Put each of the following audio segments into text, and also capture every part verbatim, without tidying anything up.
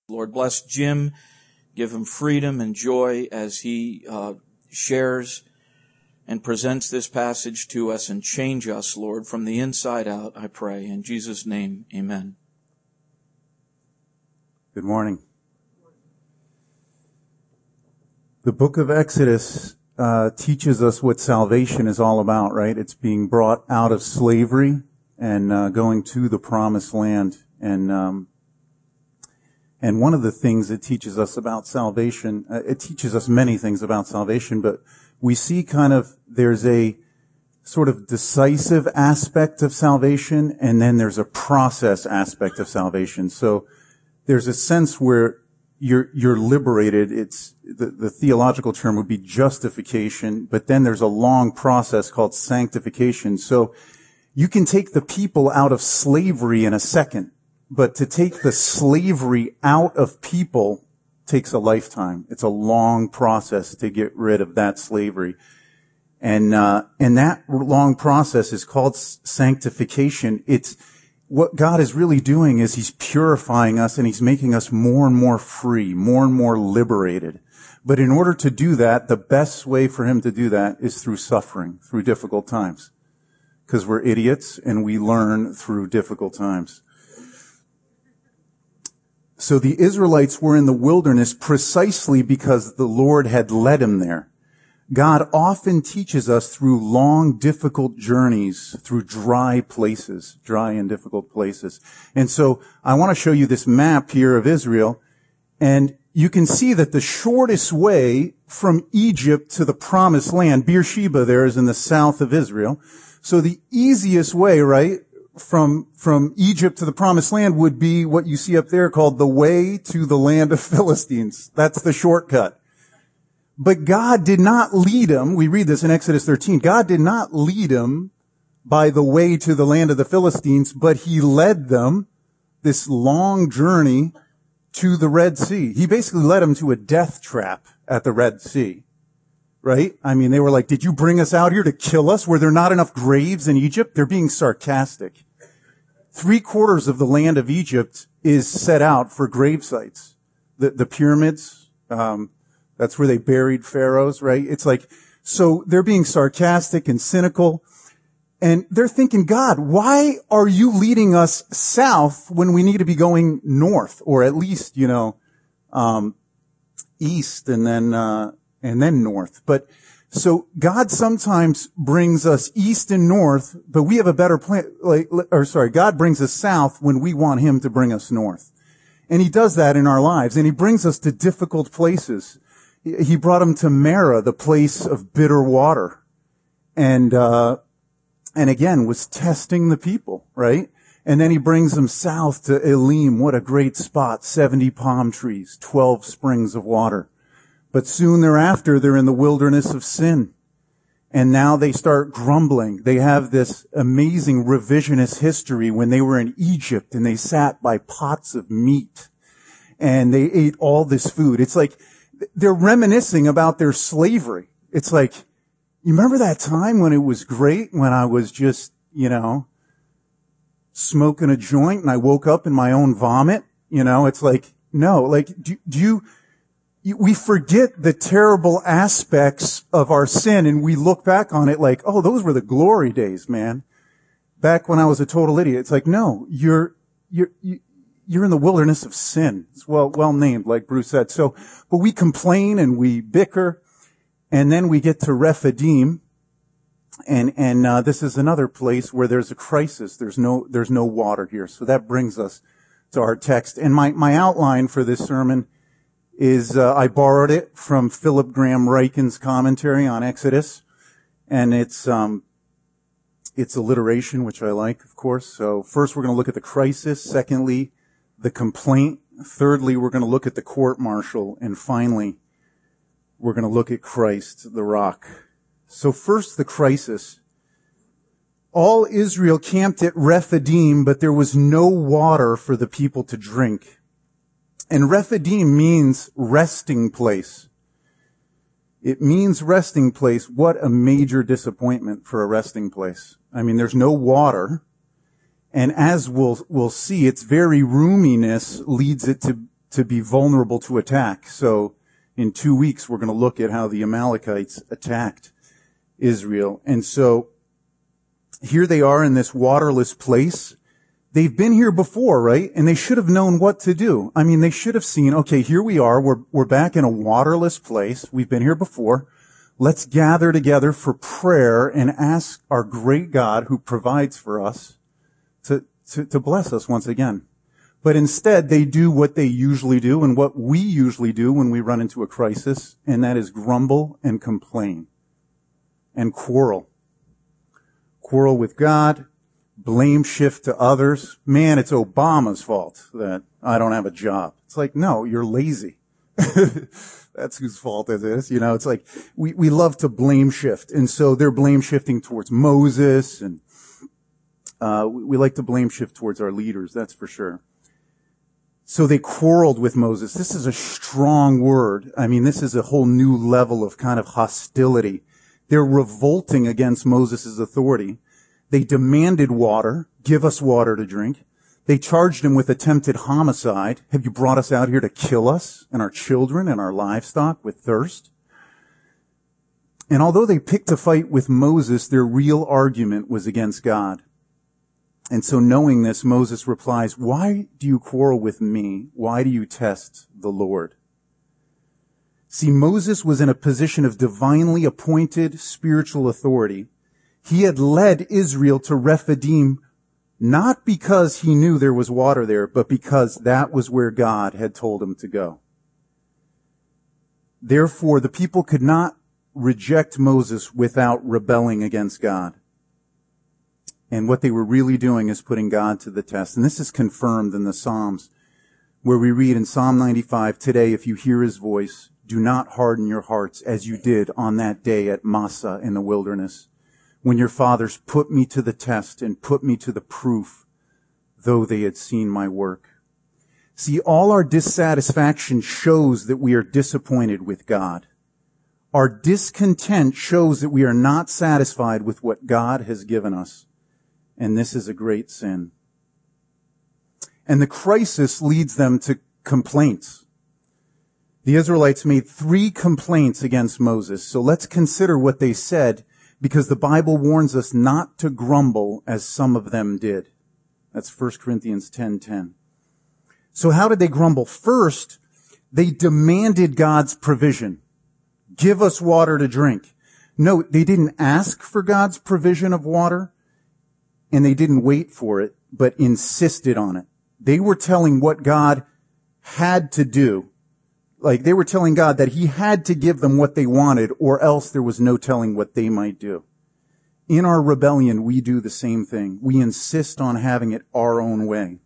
Lord, bless Jim, give him freedom and joy as he uh, shares and presents this passage to us, and change us, Lord, from the inside out, I pray. In Jesus' name, amen. Good morning. The book of Exodus uh, teaches us what salvation is all about, right? It's being brought out of slavery and uh, going to the promised land. And um, and one of the things it teaches us about salvation, uh, it teaches us many things about salvation, but we see kind of there's a sort of decisive aspect of salvation, and then there's a process aspect of salvation. So there's a sense where you're you're liberated. It's the, the theological term would be justification, but then there's a long process called sanctification. So you can take the people out of slavery in a second, but to take the slavery out of people takes a lifetime. It's a long process to get rid of that slavery. And, uh, and that long process is called sanctification. It's, what God is really doing is He's purifying us and He's making us more and more free, more and more liberated. But in order to do that, the best way for Him to do that is through suffering, through difficult times. Because we're idiots and we learn through difficult times. So the Israelites were in the wilderness precisely because the Lord had led them there. God often teaches us through long, difficult journeys, through dry places, dry and difficult places. And so I want to show you this map here of Israel, and you can see that the shortest way from Egypt to the promised land, Beersheba there is in the south of Israel. So the easiest way, right, from, from Egypt to the promised land would be what you see up there called the way to the land of Philistines. That's the shortcut. But God did not lead them. We read this in Exodus thirteen. God did not lead them by the way to the land of the Philistines, but He led them this long journey to the Red Sea. He basically led them to a death trap at the Red Sea. Right? I mean, they were like, did you bring us out here to kill us? Were there not enough graves in Egypt? They're being sarcastic. Three quarters of the land of Egypt is set out for grave sites. The, the pyramids, um, that's where they buried pharaohs, right? It's like, so they're being sarcastic and cynical. And they're thinking, God, why are you leading us south when we need to be going north? Or at least, you know, um, east and then, uh, and then north. But, so God sometimes brings us east and north, but we have a better plan, like, or sorry, God brings us south when we want Him to bring us north. And He does that in our lives, and He brings us to difficult places. He brought them to Marah, the place of bitter water. And, uh, and again, was testing the people, right? And then He brings them south to Elim. What a great spot. seventy palm trees, twelve springs of water. But soon thereafter, they're in the wilderness of sin. And now they start grumbling. They have this amazing revisionist history when they were in Egypt and they sat by pots of meat and they ate all this food. It's like they're reminiscing about their slavery. It's like, you remember that time when it was great, when I was just, you know, smoking a joint and I woke up in my own vomit? You know, it's like, no, like, do, do you... we forget the terrible aspects of our sin and we look back on it like, oh, those were the glory days, man. Back when I was a total idiot. It's like, no, you're, you're, you're in the wilderness of sin. It's well, well named, like Bruce said. So, but we complain and we bicker, and then we get to Rephidim, and, and, uh, this is another place where there's a crisis. There's no, there's no water here. So that brings us to our text. And my, my outline for this sermon is uh, I borrowed it from Philip Graham Ryken's commentary on Exodus, and it's um it's alliteration, which I like, of course. So first we're going to look at the crisis, secondly the complaint, thirdly we're going to look at the court martial, and finally we're going to look at Christ, the rock. So first the crisis. All Israel camped at Rephidim, but there was no water for the people to drink. And Rephidim means resting place. It means resting place. What a major disappointment for a resting place. I mean, there's no water. And as we'll, we'll see, its very roominess leads it to, to be vulnerable to attack. So in two weeks, we're going to look at how the Amalekites attacked Israel. And so here they are in this waterless place. They've been here before, right? And they should have known what to do. I mean, they should have seen, okay, here we are. We're, we're back in a waterless place. We've been here before. Let's gather together for prayer and ask our great God who provides for us to, to, to bless us once again. But instead, they do what they usually do and what we usually do when we run into a crisis, and that is grumble and complain and quarrel. Quarrel with God, blame shift to others. Man, it's Obama's fault that I don't have a job. It's like, no, you're lazy. That's whose fault it is. You know, it's like we, we love to blame shift. And so they're blame shifting towards Moses, and uh we, we like to blame shift towards our leaders, that's for sure. So they quarreled with Moses. This is a strong word. I mean, this is a whole new level of kind of hostility. They're revolting against Moses' authority. They demanded water. Give us water to drink. They charged him with attempted homicide. Have you brought us out here to kill us and our children and our livestock with thirst? And although they picked a fight with Moses, their real argument was against God. And so knowing this, Moses replies, why do you quarrel with me? Why do you test the Lord? See, Moses was in a position of divinely appointed spiritual authority. He had led Israel to Rephidim, not because he knew there was water there, but because that was where God had told him to go. Therefore, the people could not reject Moses without rebelling against God. And what they were really doing is putting God to the test. And this is confirmed in the Psalms, where we read in Psalm ninety-five, today, if you hear his voice, do not harden your hearts as you did on that day at Massah in the wilderness, when your fathers put me to the test and put me to the proof, though they had seen my work. See, all our dissatisfaction shows that we are disappointed with God. Our discontent shows that we are not satisfied with what God has given us. And this is a great sin. And the crisis leads them to complaints. The Israelites made three complaints against Moses. So let's consider what they said, because the Bible warns us not to grumble as some of them did. That's First Corinthians ten ten. So how did they grumble? First, they demanded God's provision. Give us water to drink. No, they didn't ask for God's provision of water, and they didn't wait for it, but insisted on it. They were telling what God had to do. Like, they were telling God that he had to give them what they wanted, or else there was no telling what they might do. In our rebellion, we do the same thing. We insist on having it our own way.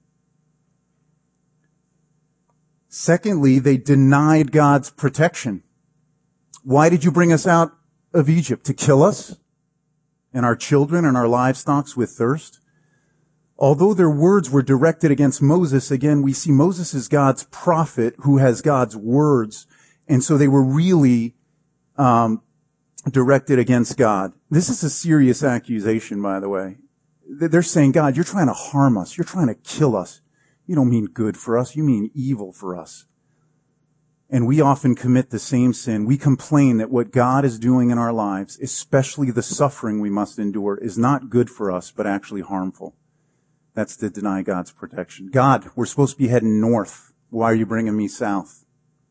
Secondly, they denied God's protection. Why did you bring us out of Egypt? To kill us and our children and our livestock with thirst? Although their words were directed against Moses, again, we see Moses is God's prophet who has God's words. And so they were really um, directed against God. This is a serious accusation, by the way. They're saying, God, you're trying to harm us. You're trying to kill us. You don't mean good for us. You mean evil for us. And we often commit the same sin. We complain that what God is doing in our lives, especially the suffering we must endure, is not good for us, but actually harmful. That's to deny God's protection. God, we're supposed to be heading north. Why are you bringing me south?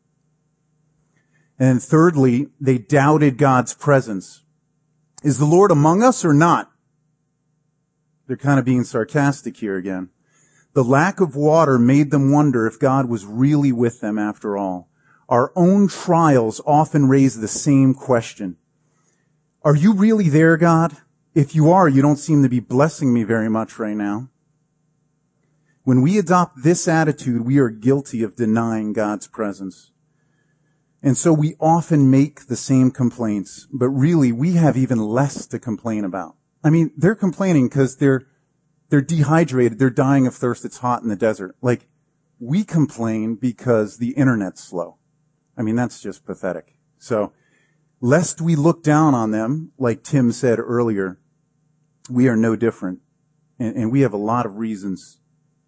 And thirdly, they doubted God's presence. Is the Lord among us or not? They're kind of being sarcastic here again. The lack of water made them wonder if God was really with them after all. Our own trials often raise the same question. Are you really there, God? If you are, you don't seem to be blessing me very much right now. When we adopt this attitude, we are guilty of denying God's presence. And so we often make the same complaints, but really we have even less to complain about. I mean, they're complaining because they're, they're dehydrated, they're dying of thirst, it's hot in the desert. Like, we complain because the internet's slow. I mean, that's just pathetic. So, lest we look down on them, like Tim said earlier, we are no different. And, and we have a lot of reasons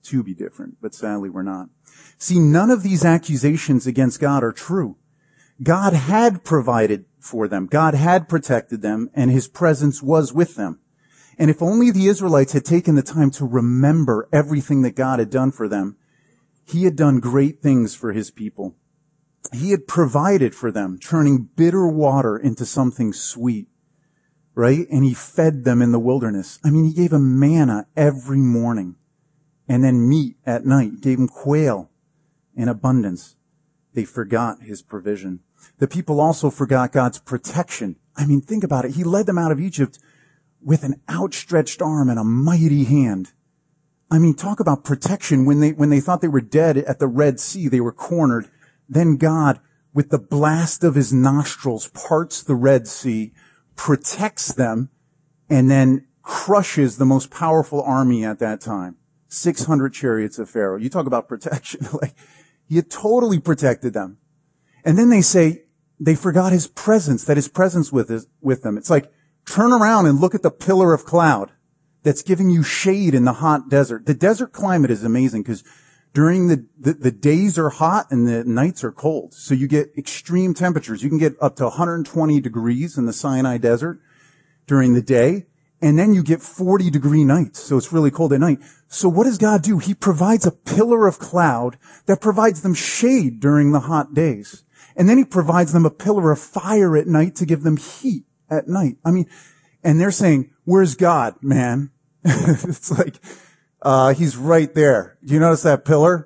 to be different, but sadly we're not. See, none of these accusations against God are true. God had provided for them. God had protected them, and his presence was with them. And if only the Israelites had taken the time to remember everything that God had done for them, he had done great things for his people. He had provided for them, turning bitter water into something sweet, right? And he fed them in the wilderness. I mean, he gave them manna every morning and then meat at night. He gave them quail in abundance. They forgot his provision. The people also forgot God's protection. I mean, think about it. He led them out of Egypt with an outstretched arm and a mighty hand. I mean, talk about protection. When they, when they thought they were dead at the Red Sea, they were cornered. Then God, with the blast of his nostrils, parts the Red Sea, protects them, and then crushes the most powerful army at that time. six hundred chariots of Pharaoh. You talk about protection. Like, he had totally protected them. And then they say they forgot his presence, that his presence with, his, with them. It's like, turn around and look at the pillar of cloud that's giving you shade in the hot desert. The desert climate is amazing because during the, the, the days are hot and the nights are cold. So you get extreme temperatures. You can get up to one hundred twenty degrees in the Sinai desert during the day. And then you get forty degree nights. So it's really cold at night. So what does God do? He provides a pillar of cloud that provides them shade during the hot days. And then he provides them a pillar of fire at night to give them heat at night. I mean, and they're saying, where's God, man? It's like, uh, he's right there. Do you notice that pillar?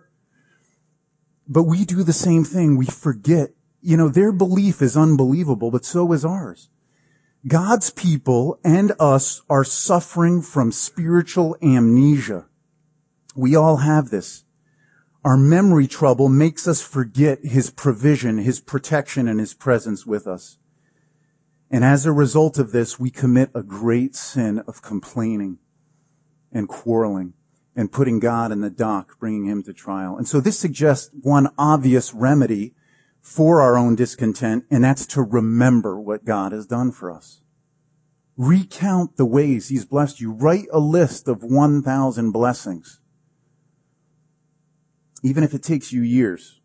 But we do the same thing. We forget. You know, their belief is unbelievable, but so is ours. God's people and us are suffering from spiritual amnesia. We all have this. Our memory trouble makes us forget his provision, his protection, and his presence with us. And as a result of this, we commit a great sin of complaining and quarreling and putting God in the dock, bringing him to trial. And so this suggests one obvious remedy for our own discontent, and that's to remember what God has done for us. Recount the ways he's blessed you. Write a list of one thousand blessings. Even if it takes you years.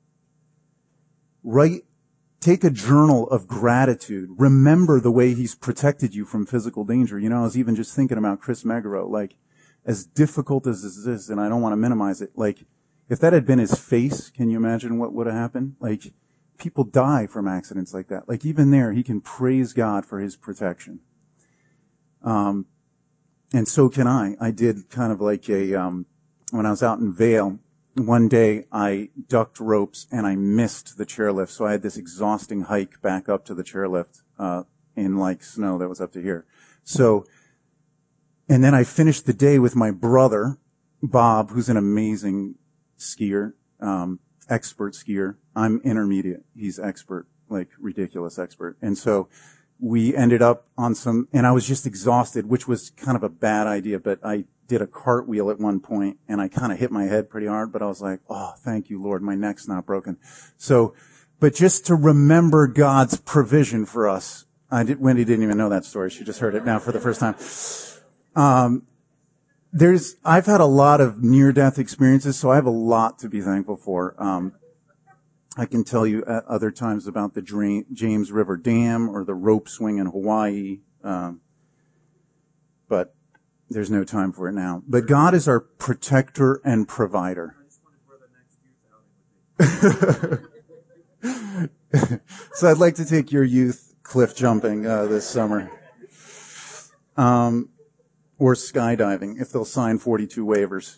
Write, take a journal of gratitude. Remember the way he's protected you from physical danger. You know, I was even just thinking about Chris Megaro, like, as difficult as this is, and I don't want to minimize it, like, if that had been his face, can you imagine what would have happened? Like, people die from accidents like that. Like, even there, he can praise God for his protection. Um, and so can I. I did kind of like a, um, when I was out in Vail, one day I ducked ropes and I missed the chairlift. So I had this exhausting hike back up to the chairlift, uh, in like snow that was up to here. So, and then I finished the day with my brother, Bob, who's an amazing skier, um, expert skier. I'm intermediate. He's expert, like ridiculous expert. And so we ended up on some, and I was just exhausted, which was kind of a bad idea, but I did a cartwheel at one point and I kind of hit my head pretty hard, but I was like, oh, thank you, Lord. My neck's not broken. So, but just to remember God's provision for us. I did, Wendy didn't even know that story. She just heard it now for the first time. Um, there's, I've had a lot of near-death experiences, so I have a lot to be thankful for. Um, I can tell you at other times about the Dra- James River Dam or the rope swing in Hawaii, um, but there's no time for it now. But God is our protector and provider. So I'd like to take your youth cliff jumping uh, this summer. Um, or skydiving, if they'll sign forty-two waivers.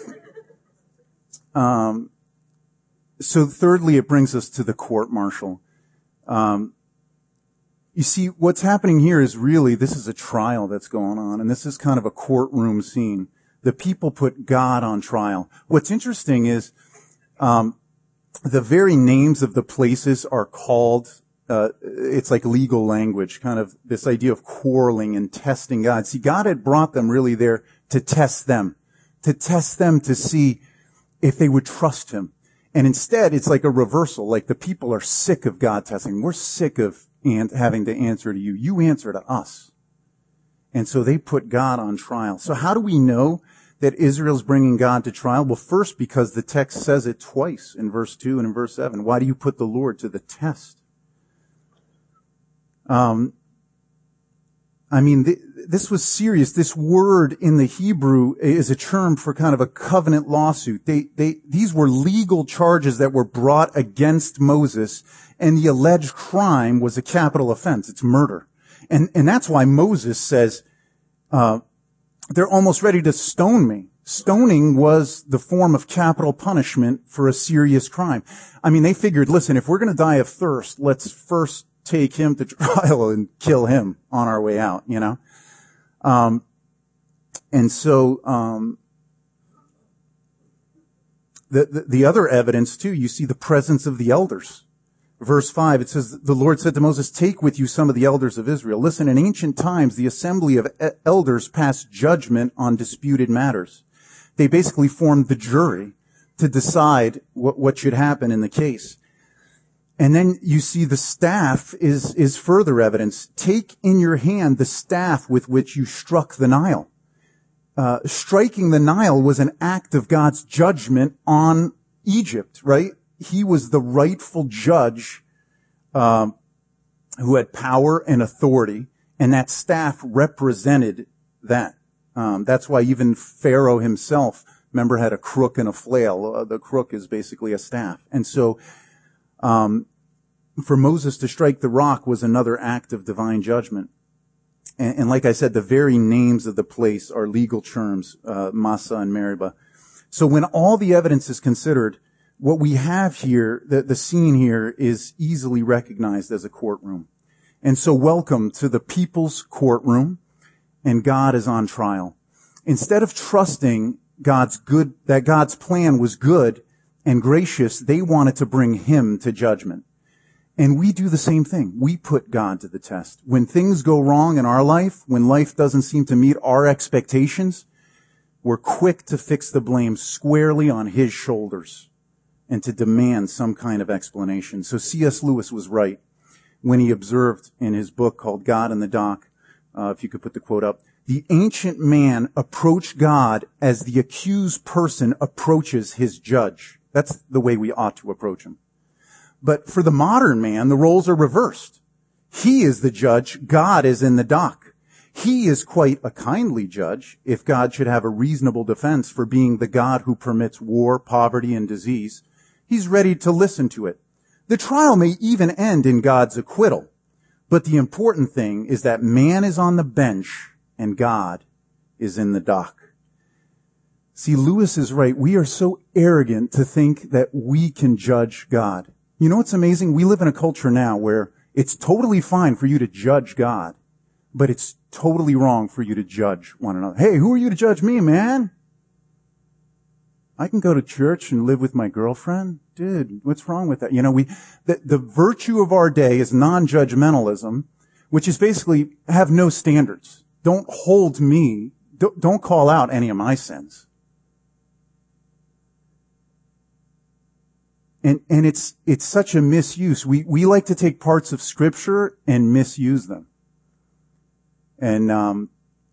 Um, so thirdly, it brings us to the court-martial. Um, you see, what's happening here is really, this is a trial that's going on, and this is kind of a courtroom scene. The people put God on trial. What's interesting is, um, the very names of the places are called, uh, it's like legal language, kind of this idea of quarreling and testing God. See, God had brought them really there to test them, to test them to see if they would trust him. And instead, it's like a reversal, like the people are sick of God testing. We're sick of and having to answer to you. You answer to us. And so they put God on trial. So how do we know that Israel's bringing God to trial? Well, first, because the text says it twice in verse two and in verse seven. Why do you put the Lord to the test? Um, I mean, th- this was serious. This word in the Hebrew is a term for kind of a covenant lawsuit. They, they, these were legal charges that were brought against Moses, and the alleged crime was a capital offense. It's murder. And, and that's why Moses says, uh, they're almost ready to stone me. Stoning was the form of capital punishment for a serious crime. I mean, they figured, listen, if we're going to die of thirst, let's first take him to trial and kill him on our way out, you know? Um, and so, um, the, the, the other evidence too, you see the presence of the elders. Verse five, it says, the Lord said to Moses, take with you some of the elders of Israel. Listen, in ancient times, the assembly of elders passed judgment on disputed matters. They basically formed the jury to decide what, what should happen in the case. And then you see the staff is, is further evidence. Take in your hand the staff with which you struck the Nile. Uh, striking the Nile was an act of God's judgment on Egypt, right? He was the rightful judge, um, who had power and authority, and that staff represented that. Um, that's why even Pharaoh himself, remember, had a crook and a flail. Uh, the crook is basically a staff. And so, um, for Moses to strike the rock was another act of divine judgment. And, and like I said, the very names of the place are legal terms, uh, Massah and Meribah. So when all the evidence is considered, what we have here, the, the scene here is easily recognized as a courtroom. And so welcome to the people's courtroom, and God is on trial. Instead of trusting God's good, that God's plan was good and gracious, they wanted to bring him to judgment. And we do the same thing. We put God to the test. When things go wrong in our life, when life doesn't seem to meet our expectations, we're quick to fix the blame squarely on his shoulders and to demand some kind of explanation. So C S Lewis was right when he observed in his book called God in the Dock, uh, if you could put the quote up, the ancient man approached God as the accused person approaches his judge. That's the way we ought to approach him. But for the modern man, the roles are reversed. He is the judge. God is in the dock. He is quite a kindly judge, if God should have a reasonable defense for being the God who permits war, poverty, and disease. He's ready to listen to it. The trial may even end in God's acquittal. But the important thing is that man is on the bench and God is in the dock. See, Lewis is right. We are so arrogant to think that we can judge God. You know what's amazing? We live in a culture now where it's totally fine for you to judge God, but it's totally wrong for you to judge one another. Hey, who are you to judge me, man? I can go to church and live with my girlfriend. Dude, what's wrong with that? You know, we, the, the virtue of our day is non-judgmentalism, which is basically have no standards. Don't hold me. Don't, don't call out any of my sins. And, and it's, it's such a misuse. We, we like to take parts of scripture and misuse them. And, um,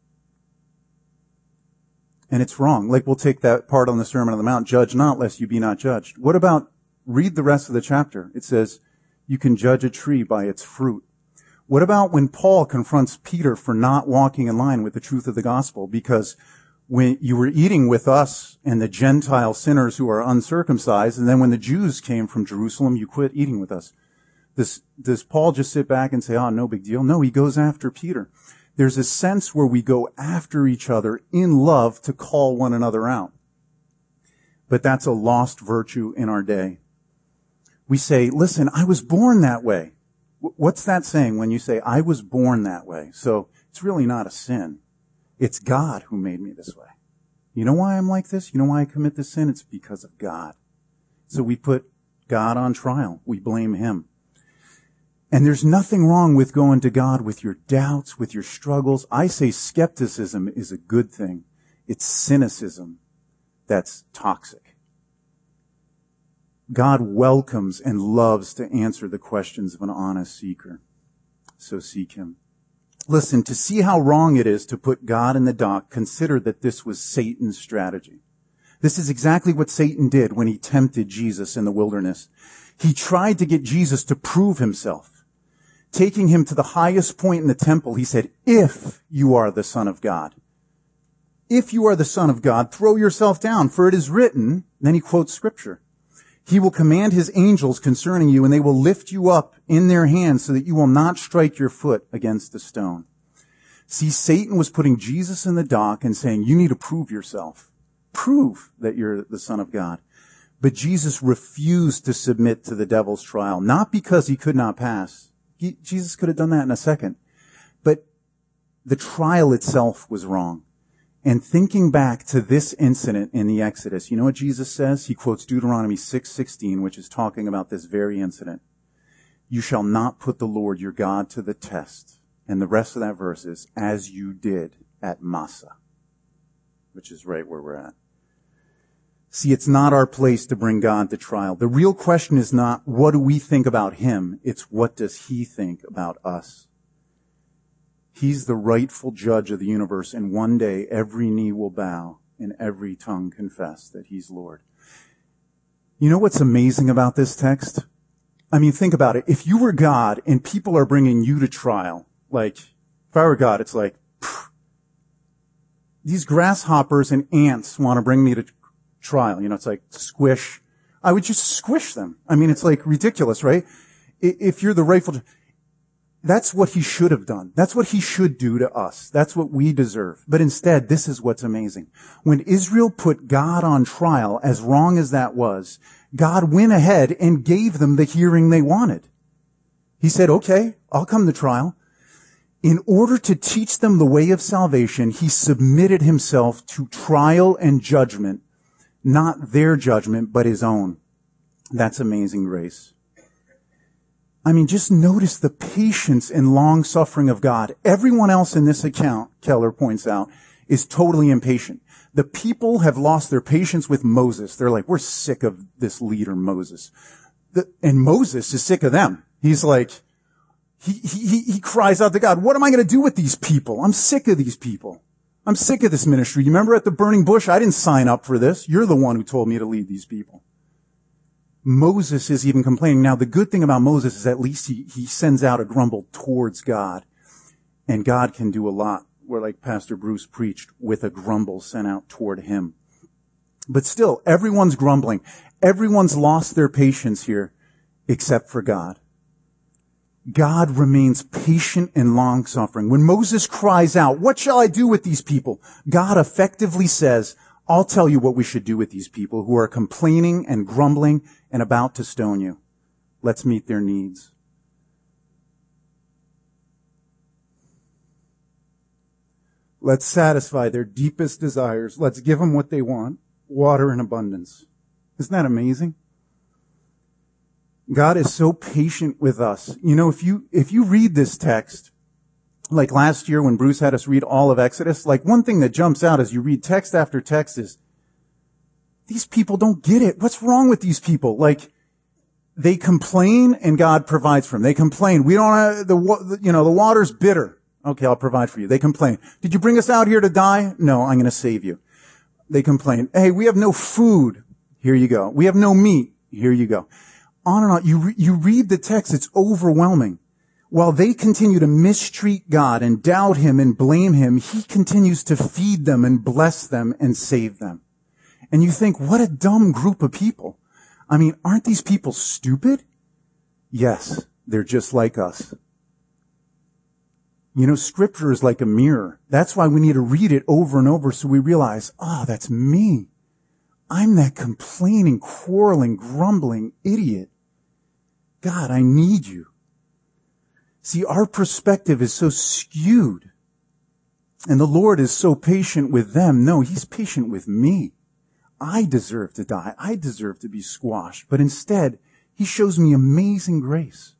and it's wrong. Like we'll take that part on the Sermon on the Mount, judge not lest you be not judged. What about, read the rest of the chapter. It says, you can judge a tree by its fruit. What about when Paul confronts Peter for not walking in line with the truth of the gospel? Because when you were eating with us and the Gentile sinners who are uncircumcised, and then when the Jews came from Jerusalem, you quit eating with us. Does, does Paul just sit back and say, oh, no big deal? No, he goes after Peter. There's a sense where we go after each other in love to call one another out. But that's a lost virtue in our day. We say, listen, I was born that way. What's that saying when you say, I was born that way? So it's really not a sin. It's God who made me this way. You know why I'm like this? You know why I commit this sin? It's because of God. So we put God on trial. We blame him. And there's nothing wrong with going to God with your doubts, with your struggles. I say skepticism is a good thing. It's cynicism that's toxic. God welcomes and loves to answer the questions of an honest seeker. So seek him. Listen, to see how wrong it is to put God in the dock, consider that this was Satan's strategy. This is exactly what Satan did when he tempted Jesus in the wilderness. He tried to get Jesus to prove himself. Taking him to the highest point in the temple, he said, if you are the Son of God, if you are the Son of God, throw yourself down, for it is written, then he quotes scripture. He will command his angels concerning you, and they will lift you up in their hands so that you will not strike your foot against a stone. See, Satan was putting Jesus in the dock and saying, you need to prove yourself. Prove that you're the Son of God. But Jesus refused to submit to the devil's trial, not because he could not pass. He, Jesus could have done that in a second. But the trial itself was wrong. And thinking back to this incident in the Exodus, you know what Jesus says? He quotes Deuteronomy six sixteen, which is talking about this very incident. You shall not put the Lord your God to the test. And the rest of that verse is, as you did at Massah, which is right where we're at. See, it's not our place to bring God to trial. The real question is not, what do we think about him? It's, what does he think about us? He's the rightful judge of the universe, and one day every knee will bow and every tongue confess that he's Lord. You know what's amazing about this text? I mean, think about it. If you were God and people are bringing you to trial, like, if I were God, it's like, phew, these grasshoppers and ants want to bring me to trial. You know, it's like, squish. I would just squish them. I mean, it's like ridiculous, right? If you're the rightful judge. That's what he should have done. That's what he should do to us. That's what we deserve. But instead, this is what's amazing. When Israel put God on trial, as wrong as that was, God went ahead and gave them the hearing they wanted. He said, okay, I'll come to trial. In order to teach them the way of salvation, he submitted himself to trial and judgment, not their judgment, but his own. That's amazing grace. I mean, just notice the patience and long suffering of God. Everyone else in this account, Keller points out, is totally impatient. The people have lost their patience with Moses. They're like, we're sick of this leader, Moses. The, and Moses is sick of them. He's like, he, he, he cries out to God, what am I going to do with these people? I'm sick of these people. I'm sick of this ministry. You remember at the burning bush? I didn't sign up for this. You're the one who told me to lead these people. Moses is even complaining. Now, the good thing about Moses is at least he, he sends out a grumble towards God. And God can do a lot, where like Pastor Bruce preached, with a grumble sent out toward him. But still, everyone's grumbling. Everyone's lost their patience here, except for God. God remains patient and long-suffering. When Moses cries out, what shall I do with these people? God effectively says, I'll tell you what we should do with these people who are complaining and grumbling and about to stone you. Let's meet their needs. Let's satisfy their deepest desires. Let's give them what they want, water in abundance. Isn't that amazing? God is so patient with us. You know, if you, if you read this text, like last year when Bruce had us read all of Exodus, like one thing that jumps out as you read text after text is, these people don't get it. What's wrong with these people? Like, they complain and God provides for them. They complain. We don't have the, you know, the water's bitter. Okay, I'll provide for you. They complain. Did you bring us out here to die? No, I'm going to save you. They complain. Hey, we have no food. Here you go. We have no meat. Here you go. On and on. You, re- you read the text. It's overwhelming. While they continue to mistreat God and doubt him and blame him, he continues to feed them and bless them and save them. And you think, what a dumb group of people. I mean, aren't these people stupid? Yes, they're just like us. You know, scripture is like a mirror. That's why we need to read it over and over so we realize, oh, that's me. I'm that complaining, quarreling, grumbling idiot. God, I need you. See, our perspective is so skewed. And the Lord is so patient with them. No, he's patient with me. I deserve to die. I deserve to be squashed. But instead, he shows me amazing grace.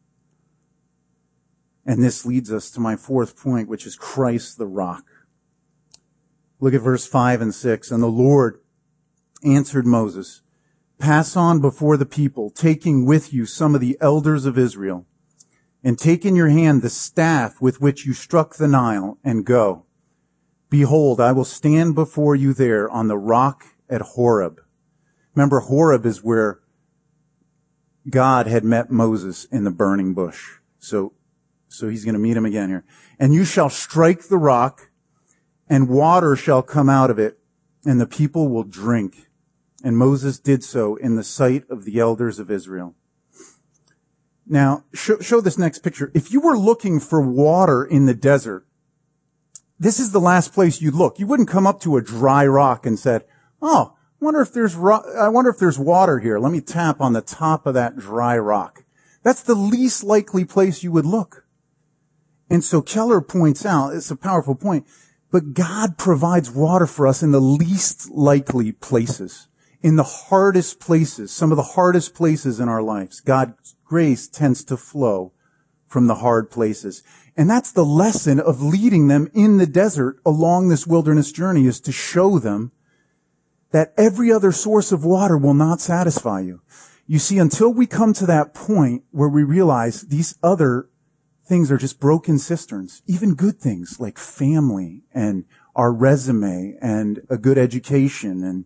And this leads us to my fourth point, which is Christ the rock. Look at verse five and six. And the Lord answered Moses, pass on before the people, taking with you some of the elders of Israel. and take in your hand the staff with which you struck the Nile, and go. Behold, I will stand before you there on the rock at Horeb. Remember, Horeb is where God had met Moses in the burning bush. So, so he's going to meet him again here. And you shall strike the rock, and water shall come out of it, and the people will drink. And Moses did so in the sight of the elders of Israel. Now, show, show this next picture. If you were looking for water in the desert, this is the last place you'd look. You wouldn't come up to a dry rock and said, oh, I wonder if there's ro- I wonder if there's water here. Let me tap on the top of that dry rock. That's the least likely place you would look. And so Keller points out, it's a powerful point, but God provides water for us in the least likely places, in the hardest places, some of the hardest places in our lives. God's grace tends to flow from the hard places. And that's the lesson of leading them in the desert along this wilderness journey, is to show them that every other source of water will not satisfy you. You see, until we come to that point where we realize these other things are just broken cisterns, even good things like family and our resume and a good education and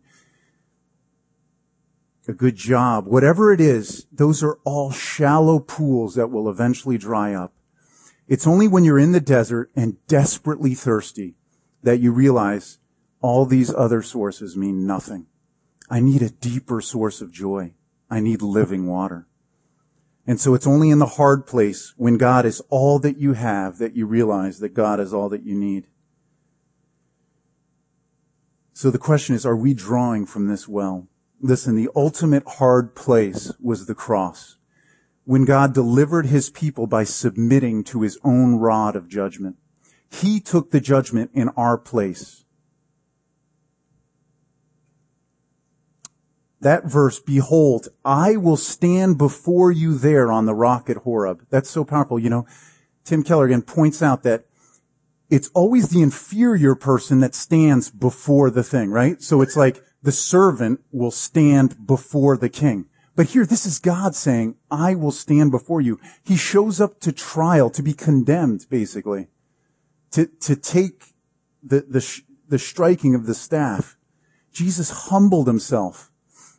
a good job, whatever it is, those are all shallow pools that will eventually dry up. It's only when you're in the desert and desperately thirsty that you realize all these other sources mean nothing. I need a deeper source of joy. I need living water. And so it's only in the hard place, when God is all that you have, that you realize that God is all that you need. So the question is, are we drawing from this well? Listen, the ultimate hard place was the cross, when God delivered his people by submitting to his own rod of judgment. He took the judgment in our place. That verse, behold, I will stand before you there on the rock at Horeb. That's so powerful. You know, Tim Keller again points out that it's always the inferior person that stands before the thing, right? So it's like the servant will stand before the king. But here, this is God saying, I will stand before you. He shows up to trial, to be condemned, basically, to, to take the, the, the striking of the staff. Jesus humbled himself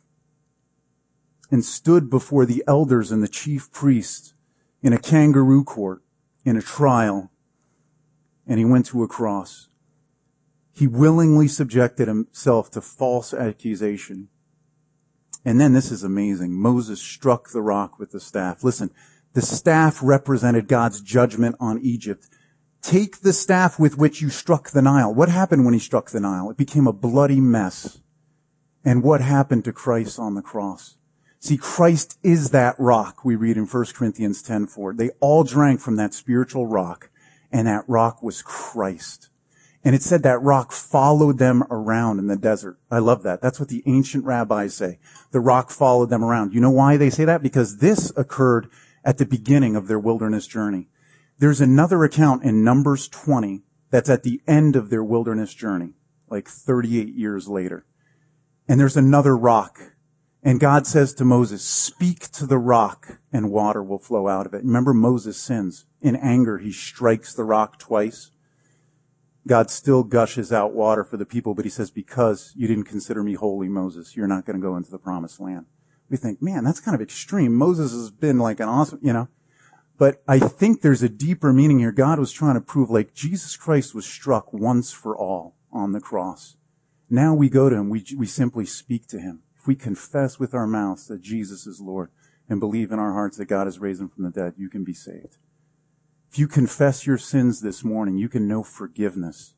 and stood before the elders and the chief priests in a kangaroo court, in a trial, and he went to a cross. He willingly subjected himself to false accusation. And then this is amazing. Moses struck the rock with the staff. Listen, the staff represented God's judgment on Egypt. Take the staff with which you struck the Nile. What happened when he struck the Nile? It became a bloody mess. And what happened to Christ on the cross? See, Christ is that rock, we read in First Corinthians ten four. They all drank from that spiritual rock, and that rock was Christ. And it said that rock followed them around in the desert. I love that. That's what the ancient rabbis say. The rock followed them around. You know why they say that? Because this occurred at the beginning of their wilderness journey. There's another account in Numbers twenty that's at the end of their wilderness journey, like thirty-eight years later. And there's another rock. And God says to Moses, speak to the rock and water will flow out of it. Remember, Moses sins. In anger, he strikes the rock twice. God still gushes out water for the people, but he says, because you didn't consider me holy, Moses, you're not going to go into the promised land. We think, man, that's kind of extreme. Moses has been like an awesome, you know. But I think there's a deeper meaning here. God was trying to prove, like, Jesus Christ was struck once for all on the cross. Now we go to him. We, we simply speak to him. If we confess with our mouths that Jesus is Lord and believe in our hearts that God has raised him from the dead, you can be saved. If you confess your sins this morning, you can know forgiveness.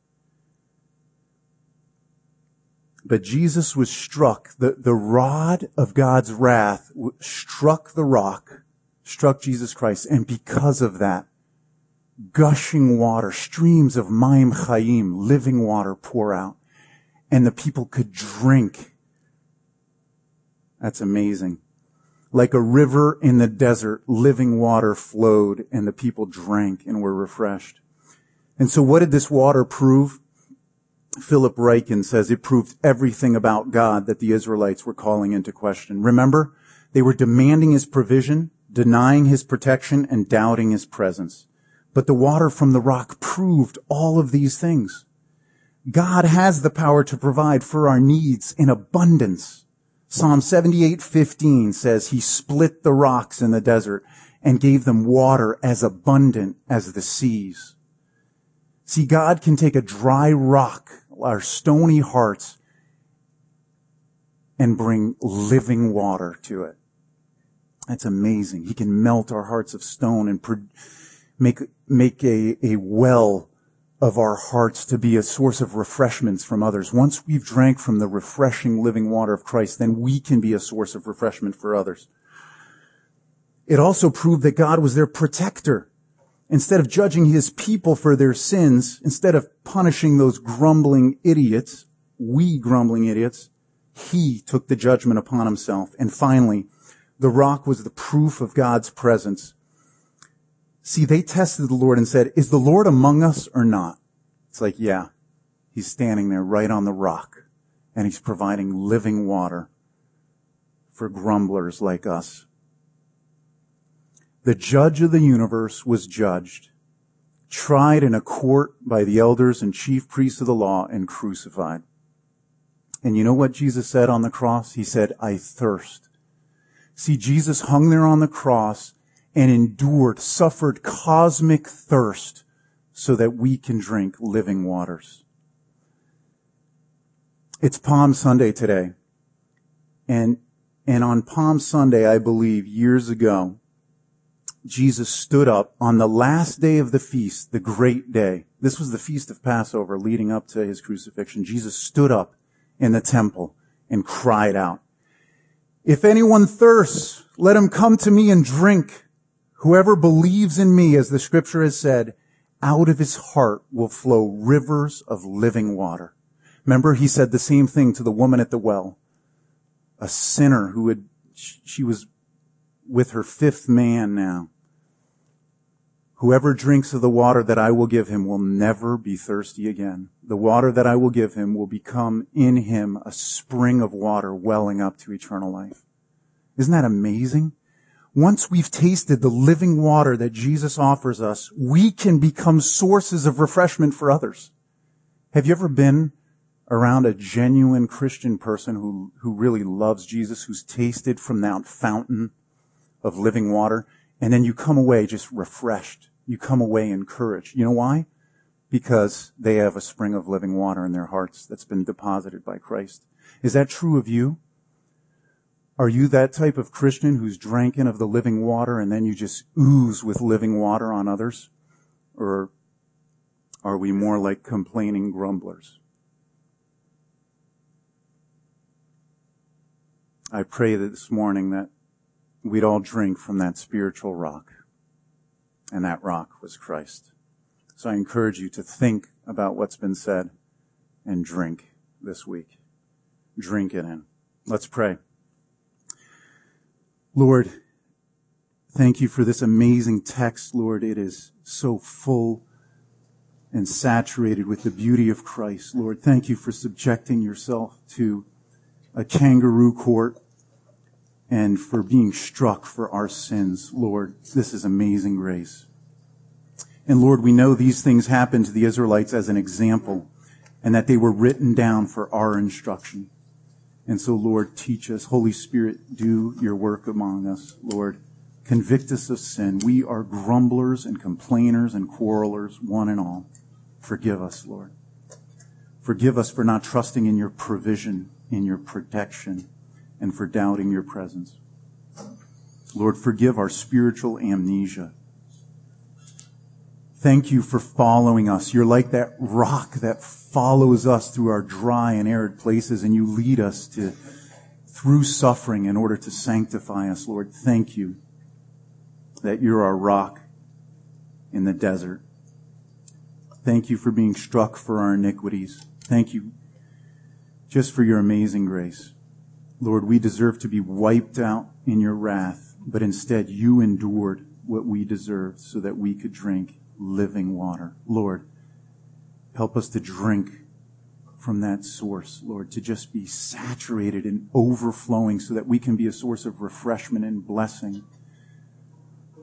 But Jesus was struck. The, the rod of God's wrath struck the rock, struck Jesus Christ. And because of that, gushing water, streams of Mayim Chayim, living water, pour out. And the people could drink. That's amazing. Like a river in the desert, living water flowed and the people drank and were refreshed. And so what did this water prove? Philip Ryken says it proved everything about God that the Israelites were calling into question. Remember, they were demanding his provision, denying his protection and doubting his presence. But the water from the rock proved all of these things. God has the power to provide for our needs in abundance. Psalm seventy-eight fifteen says he split the rocks in the desert and gave them water as abundant as the seas. See, God can take a dry rock, our stony hearts, and bring living water to it. That's amazing. He can melt our hearts of stone and pro- make make a, a well of our hearts to be a source of refreshments from others. Once we've drank from the refreshing living water of Christ, then we can be a source of refreshment for others. It also proved that God was their protector. Instead of judging his people for their sins, instead of punishing those grumbling idiots, we grumbling idiots, he took the judgment upon himself. And finally, the rock was the proof of God's presence. See, they tested the Lord and said, is the Lord among us or not? It's like, yeah, he's standing there right on the rock, and he's providing living water for grumblers like us. The judge of the universe was judged, tried in a court by the elders and chief priests of the law, and crucified. And you know what Jesus said on the cross? He said, I thirst. See, Jesus hung there on the cross and endured, suffered cosmic thirst so that we can drink living waters. It's Palm Sunday today. And, and on Palm Sunday, I believe years ago, Jesus stood up on the last day of the feast, the great day. This was the feast of Passover leading up to his crucifixion. Jesus stood up in the temple and cried out, if anyone thirsts, let him come to me and drink. Whoever believes in me, as the scripture has said, out of his heart will flow rivers of living water. Remember, he said the same thing to the woman at the well, a sinner who had, she was with her fifth man now. Whoever drinks of the water that I will give him will never be thirsty again. The water that I will give him will become in him a spring of water welling up to eternal life. Isn't that amazing? Once we've tasted the living water that Jesus offers us, we can become sources of refreshment for others. Have you ever been around a genuine Christian person who, who really loves Jesus, who's tasted from that fountain of living water, and then you come away just refreshed? You come away encouraged. You know why? Because they have a spring of living water in their hearts that's been deposited by Christ. Is that true of you? Are you that type of Christian who's drinking of the living water and then you just ooze with living water on others? Or are we more like complaining grumblers? I pray that this morning that we'd all drink from that spiritual rock. And that rock was Christ. So I encourage you to think about what's been said and drink this week. Drink it in. Let's pray. Lord, thank you for this amazing text, Lord. It is so full and saturated with the beauty of Christ. Lord, thank you for subjecting yourself to a kangaroo court and for being struck for our sins. Lord, this is amazing grace. And Lord, we know these things happened to the Israelites as an example and that they were written down for our instruction. And so, Lord, teach us. Holy Spirit, do your work among us. Lord, convict us of sin. We are grumblers and complainers and quarrelers, one and all. Forgive us, Lord. Forgive us for not trusting in your provision, in your protection, and for doubting your presence. Lord, forgive our spiritual amnesia. Thank you for following us. You're like that rock that follows us through our dry and arid places, and you lead us to through suffering in order to sanctify us, Lord. Thank you that you're our rock in the desert. Thank you for being struck for our iniquities. Thank you just for your amazing grace. Lord, we deserve to be wiped out in your wrath, but instead you endured what we deserved so that we could drink living water. Lord, help us to drink from that source, Lord, to just be saturated and overflowing so that we can be a source of refreshment and blessing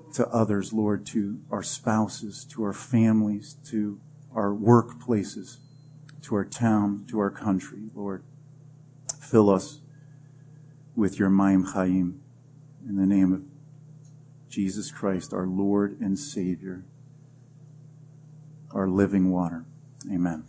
to others, Lord, to our spouses, to our families, to our workplaces, to our town, to our country, Lord. Fill us with your Mayim Chaim in the name of Jesus Christ, our Lord and Savior, our living water. Amen.